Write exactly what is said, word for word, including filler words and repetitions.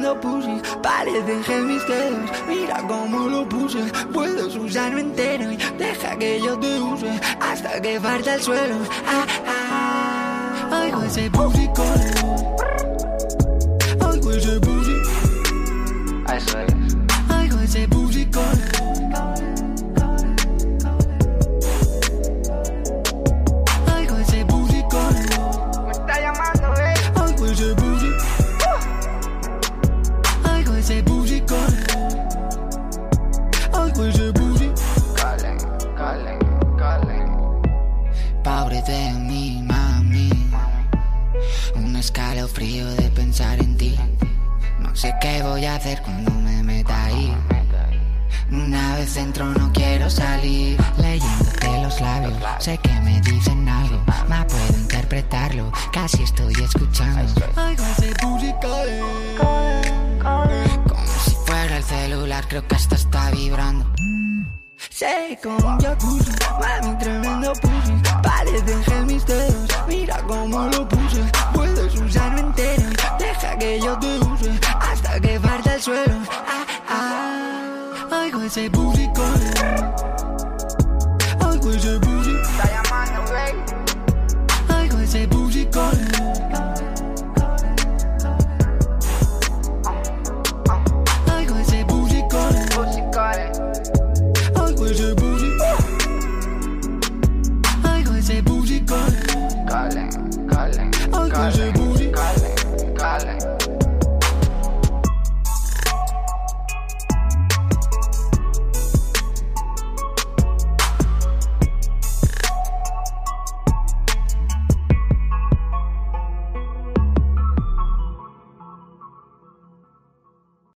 tremendo pussy. Parecen gel mis dedos, mira cómo lo puse. Puedes usarlo entero y deja que yo te use hasta que falta el suelo. Ah, ah. Oigo ese pussy corre. Oigo ese pussy. Eso es. Oigo ese pussy corre. Oigo ese pussy corre. Me está llamando, eh. Oigo ese pussy. Oigo ese pussy corre. Oigo ese pussy. Calen, calen, calen. Pobre de mí, mami. Un escalofrío de pensar en ti. No sé qué voy a hacer cuando me meta ahí. Una vez dentro no quiero salir. Leyéndote los labios, sé que me dicen algo. Ma puedo interpretarlo, casi estoy escuchando. Oigo ese pussy caer. Como si fuera el celular, creo que hasta está vibrando. Sé como un jacuzzi, mami, tremendo pussy. Parecen gel mis dedos, mira cómo lo puse. Puedes usarlo entero y deja que yo te use hasta que falta el suelo. Ah, ah. Oigo ese pussy corre.